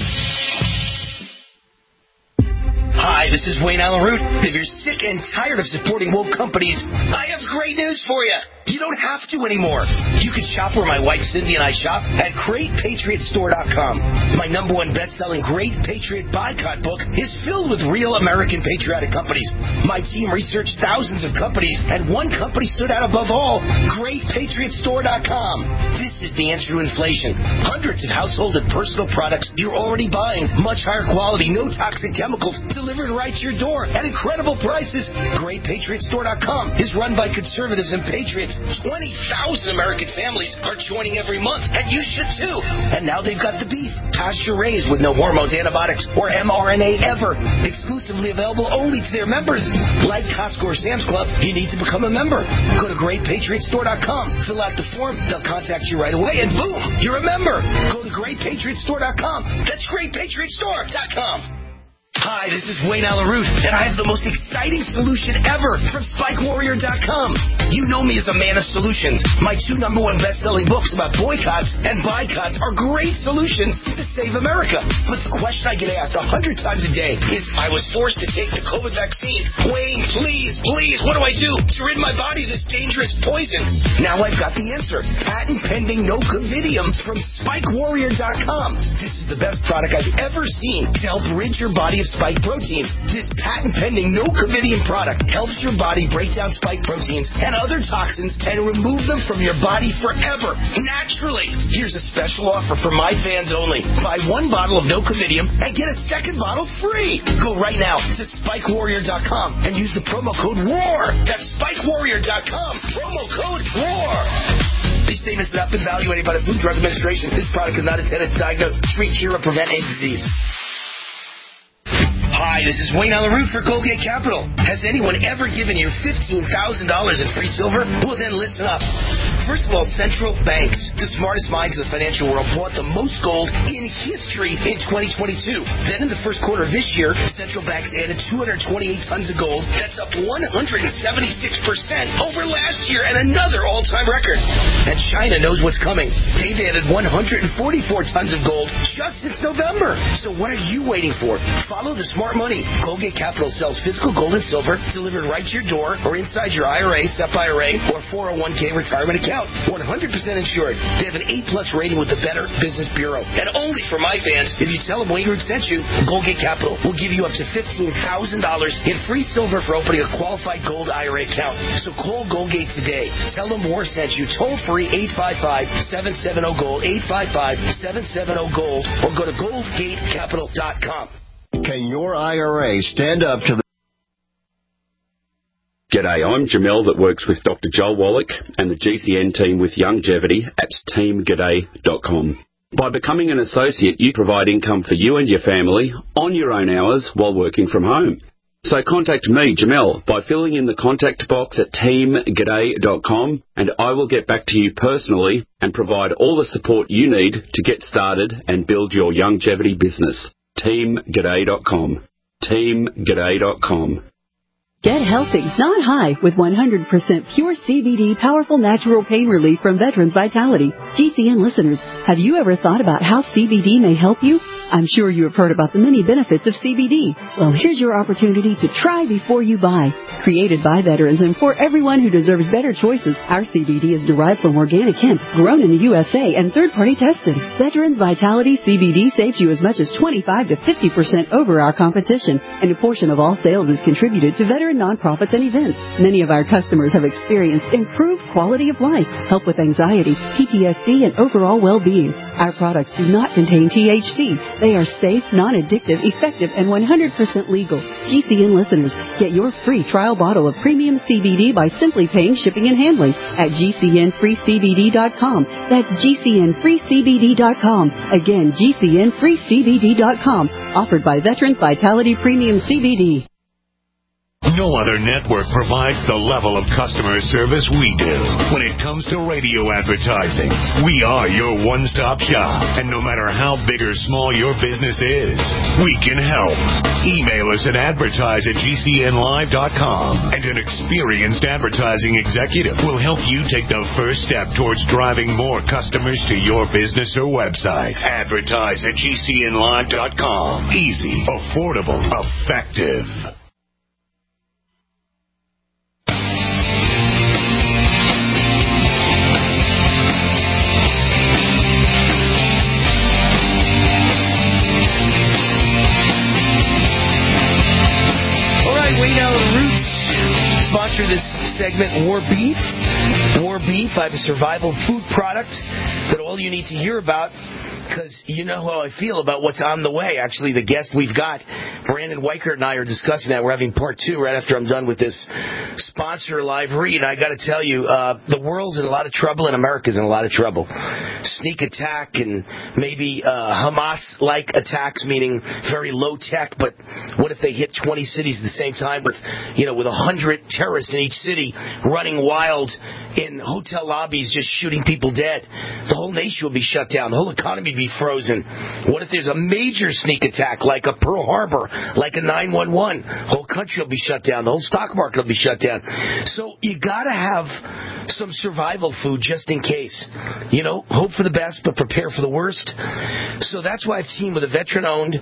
Hi, this is Wayne Allen Root. If you're sick and tired of supporting woke companies, I have great news for you. You don't have to anymore. You can shop where my wife Cindy and I shop at Great Patriot Store dot com. My number one best-selling Great Patriot Boycott book is filled with real American patriotic companies. My team researched thousands of companies, and one company stood out above all, Great Patriot Store dot com. This is the answer to inflation. Hundreds of household and personal products you're already buying. Much higher quality, no toxic chemicals, delivered right to your door at incredible prices. Great Patriot Store dot com is run by conservatives and patriots. twenty thousand American families are joining every month, and you should too. And now they've got the beef, pasture-raised with no hormones, antibiotics, or M R N A ever. Exclusively available only to their members. Like Costco or Sam's Club, you need to become a member. Go to Great Patriot Store dot com, fill out the form, they'll contact you right away, and boom, you're a member. Go to Great Patriot Store dot com. That's Great Patriot Store dot com. Hi, this is Wayne Allen Root, and I have the most exciting solution ever from Spike Warrior dot com. You know me as a man of solutions. My two number one best-selling books about boycotts and boycotts are great solutions to save America. But the question I get asked a hundred times a day is, I was forced to take the COVID vaccine. Wayne, please, please, what do I do to rid my body of this dangerous poison? Now I've got the answer. Patent-pending Nocovidium from Spike Warrior dot com. This is the best product I've ever seen to help rid your body of spike proteins. This patent-pending Nocovidium product helps your body break down spike proteins and other toxins and remove them from your body forever, naturally. Here's a special offer for my fans only. Buy one bottle of Nocovidium and get a second bottle free. Go right now to Spike Warrior dot com and use the promo code WAR. That's Spike Warrior dot com. Promo code WAR. These statements have not been evaluated by the Food and Drug Administration. This product is not intended to diagnose, treat, cure, or prevent any disease. Hi, this is Wayne Allen Root for Colgate Capital. Has anyone ever given you fifteen thousand dollars in free silver? Well, then listen up. First of all, central banks, the smartest minds of the financial world, bought the most gold in history in twenty twenty-two. Then in the first quarter of this year, central banks added two hundred twenty-eight tons of gold. That's up one hundred seventy-six percent over last year and another all-time record. And China knows what's coming. They've added one hundred forty-four tons of gold just since November. So what are you waiting for? Follow the smart money. Colgate Capital sells physical gold and silver delivered right to your door or inside your I R A, S E P I R A, or four oh one k retirement account. one hundred percent insured. They have an A-plus rating with the Better Business Bureau. And only for my fans, if you tell them Wayne Root sent you, Colgate Capital will give you up to fifteen thousand dollars in free silver for opening a qualified gold I R A account. So call Colgate today. Tell them War sent you. Toll free eight five five, seven seven zero, GOLD, eight five five, seven seven zero, GOLD, or go to gold gate capital dot com. Can your I R A stand up to the G'day, I'm Jamel that works with Doctor Joel Wallach and the G C N team with Longevity at team g'day dot com. By becoming an associate, you provide income for you and your family on your own hours while working from home. So contact me, Jamel, by filling in the contact box at team g'day dot com, and I will get back to you personally and provide all the support you need to get started and build your longevity business. team g'day dot com. team g'day dot com. Get healthy, not high, with one hundred percent pure C B D powerful natural pain relief from Veterans Vitality. G C N listeners, have you ever thought about how C B D may help you? I'm sure you have heard about the many benefits of C B D. Well, here's your opportunity to try before you buy. Created by veterans and for everyone who deserves better choices, our C B D is derived from organic hemp, grown in the U S A, and third-party tested. Veterans Vitality C B D saves you as much as twenty-five to fifty percent over our competition, and a portion of all sales is contributed to veteran nonprofits and events. Many of our customers have experienced improved quality of life, help with anxiety, P T S D, and overall well-being. Our products do not contain T H C. They are safe, non-addictive, effective, and one hundred percent legal. G C N listeners, get your free trial bottle of premium C B D by simply paying shipping and handling at G C N free C B D dot com. That's G C N free C B D dot com. Again, G C N free C B D dot com. Offered by Veterans Vitality Premium C B D. No other network provides the level of customer service we do. When it comes to radio advertising, we are your one-stop shop. And no matter how big or small your business is, we can help. Email us at advertise at G C N live dot com, and an experienced advertising executive will help you take the first step towards driving more customers to your business or website. Advertise at G C N live dot com. Easy, affordable, effective. Sponsor this segment, War Beef. War Beef, I have a survival food product that all you need to hear about, because you know how I feel about what's on the way. Actually, the guest we've got, Brandon Weichert, and I are discussing that. We're having part two right after I'm done with this sponsor live read. I got to tell you, uh, the world's in a lot of trouble, and America's in a lot of trouble. Sneak attack and maybe uh, Hamas-like attacks, meaning very low tech. But what if they hit twenty cities at the same time with, you know, with a hundred terrorists in each city running wild in hotel lobbies, just shooting people dead? The whole nation will be shut down. The whole economy will be frozen. What if there's a major sneak attack like a Pearl Harbor, like a nine one one? The whole country will be shut down. The whole stock market will be shut down. So you got to have some survival food just in case. You know, hope for the best, but prepare for the worst. So that's why I've teamed with a veteran-owned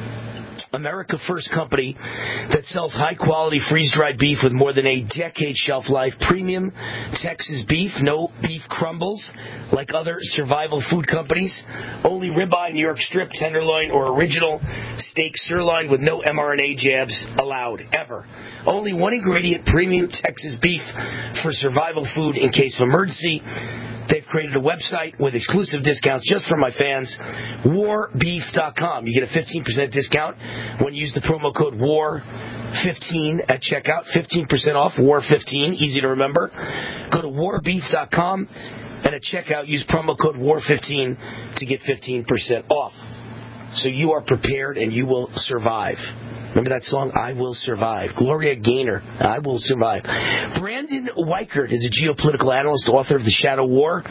America First company that sells high-quality freeze-dried beef with more than a decade shelf life. Premium Texas beef, no beef crumbles like other survival food companies. Only ribeye, New York strip, tenderloin, or original steak sirloin with no M R N A jabs allowed, ever. Only one ingredient, premium Texas beef for survival food in case of emergency. They've created a website with exclusive discounts just for my fans, war beef dot com. You get a fifteen percent discount when you use the promo code war fifteen at checkout. fifteen percent off, war fifteen, easy to remember. Go to war beef dot com and at checkout use promo code war fifteen to get fifteen percent off. So you are prepared and you will survive. Remember that song, I Will Survive? Gloria Gaynor, I Will Survive. Brandon Weichert is a geopolitical analyst, author of The Shadow War,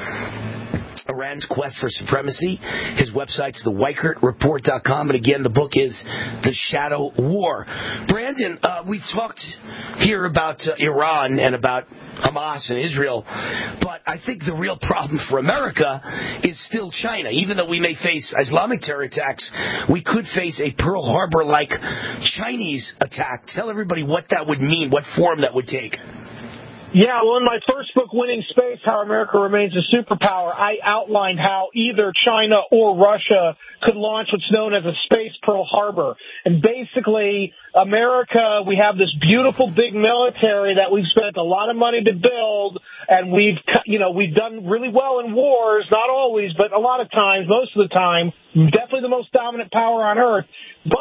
Iran's Quest for Supremacy. His website's the weichert report dot com, and again, the book is The Shadow War. Brandon, uh, we've talked here about uh, Iran and about Hamas and Israel, but I think the real problem for America is still China. Even though we may face Islamic terror attacks, we could face a Pearl Harbor-like Chinese attack. Tell everybody what that would mean, what form that would take. Yeah, well, in my first book, Winning Space, How America Remains a Superpower, I outlined how either China or Russia could launch what's known as a space Pearl Harbor. And basically, America, we have this beautiful big military that we've spent a lot of money to build, and we've, you know, we've done really well in wars, not always, but a lot of times, most of the time, definitely the most dominant power on Earth. But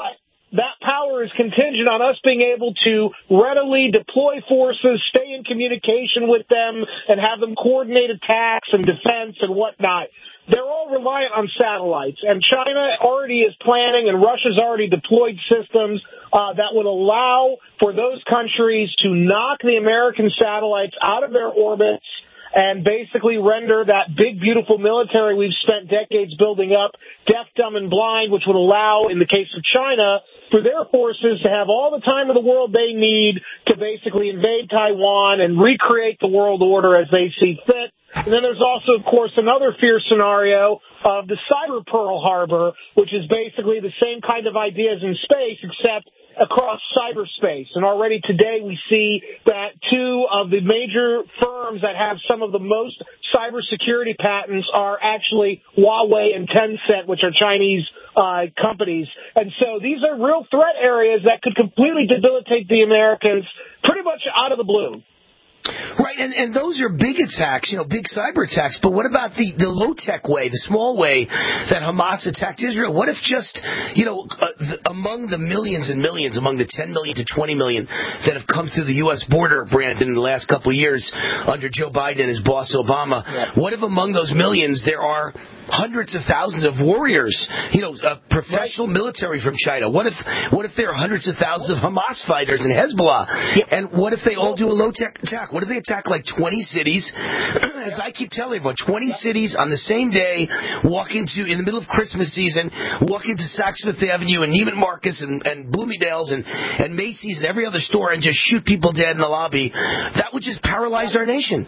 that power is contingent on us being able to readily deploy forces, stay in communication with them, and have them coordinate attacks and defense and whatnot. They're all reliant on satellites, and China already is planning, and Russia's already deployed systems uh, that would allow for those countries to knock the American satellites out of their orbits and basically render that big, beautiful military we've spent decades building up deaf, dumb, and blind, which would allow, in the case of China, for their forces to have all the time in the world they need to basically invade Taiwan and recreate the world order as they see fit. And then there's also, of course, another fear scenario of the cyber Pearl Harbor, which is basically the same kind of ideas in space, except across cyberspace. And already today we see that two of the major firms that have some of the most cybersecurity patents are actually Huawei and Tencent, which are Chinese uh, companies. And so these are real threat areas that could completely debilitate the Americans pretty much out of the blue. Right, and, and those are big attacks, you know, big cyber attacks. But what about the, the low-tech way, the small way that Hamas attacked Israel? What if just, you know, uh, the, among the millions and millions, among the ten million to twenty million that have come through the U S border, Brandon, in the last couple of years under Joe Biden and his boss Obama, yeah. What if among those millions there are hundreds of thousands of warriors, you know, a professional right. military from China? What if what if there are hundreds of thousands of Hamas fighters and Hezbollah? Yeah. And what if they all do a low-tech attack? What if they attack like twenty cities? As I keep telling everyone, twenty cities on the same day, walk into, in the middle of Christmas season, walk into Saks Fifth Avenue and Neiman Marcus and, and Bloomingdale's and, and Macy's and every other store and just shoot people dead in the lobby. That would just paralyze our nation.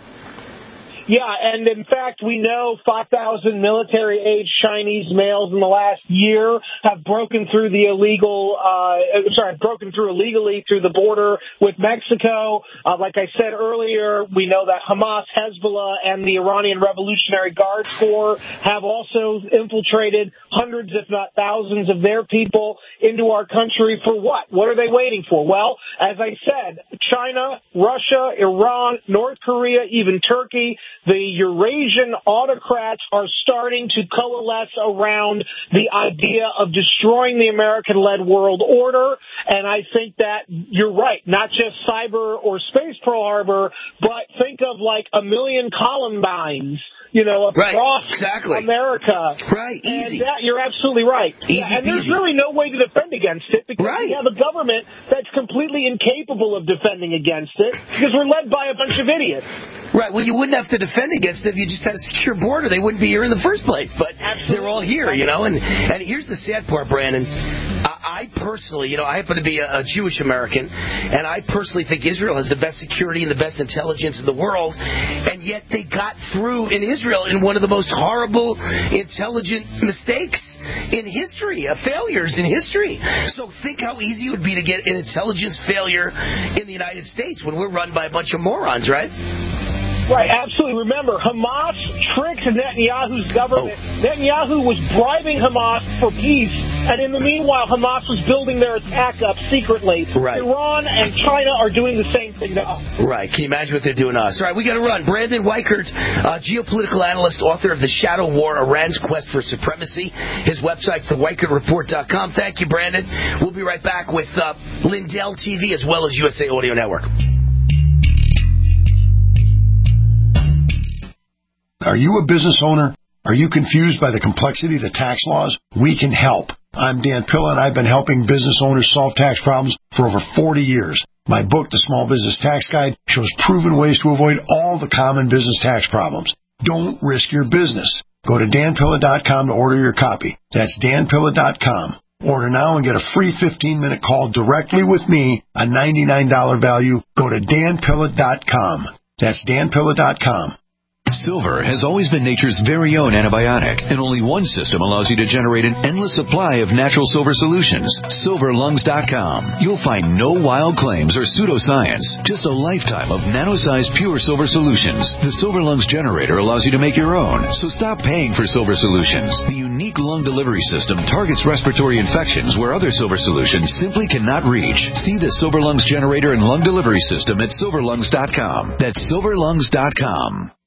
Yeah, and in fact, we know five thousand military-aged Chinese males in the last year have broken through the illegal, uh, sorry, broken through illegally through the border with Mexico. Uh, like I said earlier, we know that Hamas, Hezbollah, and the Iranian Revolutionary Guard Corps have also infiltrated hundreds, if not thousands, of their people into our country for what? What are they waiting for? Well, as I said, China, Russia, Iran, North Korea, even Turkey, the Eurasian autocrats are starting to coalesce around the idea of destroying the American-led world order. And I think that you're right, not just cyber or space Pearl Harbor, but think of like a million Columbines, you know, across right, exactly. America. Right, easy. And that, you're absolutely right. Easy yeah, and there's peasy. really no way to defend against it because right. we have a government that's completely incapable of defending against it because we're led by a bunch of idiots. Right, well, you wouldn't have to defend against it if you just had a secure border. They wouldn't be here in the first place. But absolutely. They're all here, you know. And, and here's the sad part, Brandon. I personally, you know, I happen to be a, a Jewish American, and I personally think Israel has the best security and the best intelligence in the world, and yet they got through in Israel in one of the most horrible intelligent mistakes in history, uh, failures in history. So think how easy it would be to get an intelligence failure in the United States when we're run by a bunch of morons, right? Right, absolutely. Remember, Hamas tricked Netanyahu's government. Oh. Netanyahu was bribing Hamas for peace, and in the meanwhile, Hamas was building their attack up secretly. Right. Iran and China are doing the same thing now. Right. Can you imagine what they're doing to us? All right, we got to run. Brandon Weichert, uh, geopolitical analyst, author of The Shadow War, Iran's Quest for Supremacy. His website's the weichert report dot com. Thank you, Brandon. We'll be right back with uh, Lindell T V as well as U S A Audio Network. Are you a business owner? Are you confused by the complexity of the tax laws? We can help. I'm Dan Pilla, and I've been helping business owners solve tax problems for over forty years. My book, The Small Business Tax Guide, shows proven ways to avoid all the common business tax problems. Don't risk your business. Go to dan pilla dot com to order your copy. That's dan pilla dot com. Order now and get a free fifteen-minute call directly with me, a ninety-nine dollars value. Go to dan pilla dot com. That's dan pilla dot com. Silver has always been nature's very own antibiotic, and only one system allows you to generate an endless supply of natural silver solutions. silver lungs dot com. You'll find no wild claims or pseudoscience, just a lifetime of nano-sized pure silver solutions. The Silver Lungs generator allows you to make your own, so stop paying for silver solutions. The unique lung delivery system targets respiratory infections where other silver solutions simply cannot reach. See the Silver Lungs generator and lung delivery system at silver lungs dot com. That's silver lungs dot com.